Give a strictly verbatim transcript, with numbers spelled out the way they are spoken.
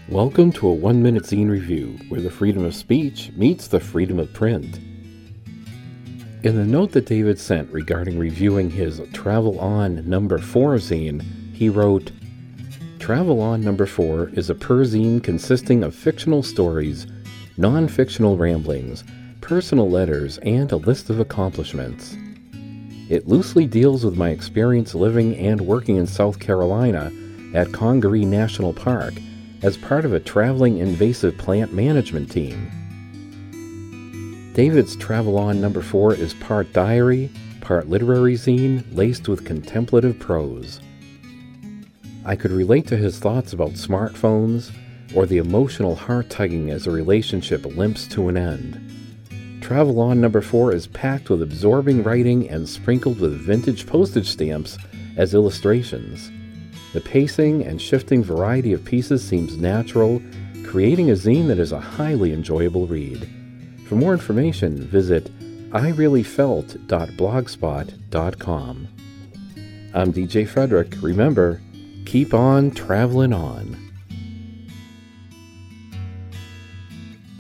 Welcome to a one-minute zine review, where the freedom of speech meets the freedom of print. In the note that David sent regarding reviewing his Travel On number four zine, he wrote, Travel On number four is a perzine consisting of fictional stories, non-fictional ramblings, personal letters, and a list of accomplishments. It loosely deals with my experience living and working in South Carolina at Congaree National Park as part of a traveling invasive plant management team. David's Travel On number four is part diary, part literary zine, laced with contemplative prose. I could relate to his thoughts about smartphones or the emotional heart-tugging as a relationship limps to an end. Travel On number four is packed with absorbing writing and sprinkled with vintage postage stamps as illustrations. The pacing and shifting variety of pieces seems natural, creating a zine that is a highly enjoyable read. For more information, visit i really felt dot blogspot dot com. I'm D J Frederick. Remember, keep on traveling on.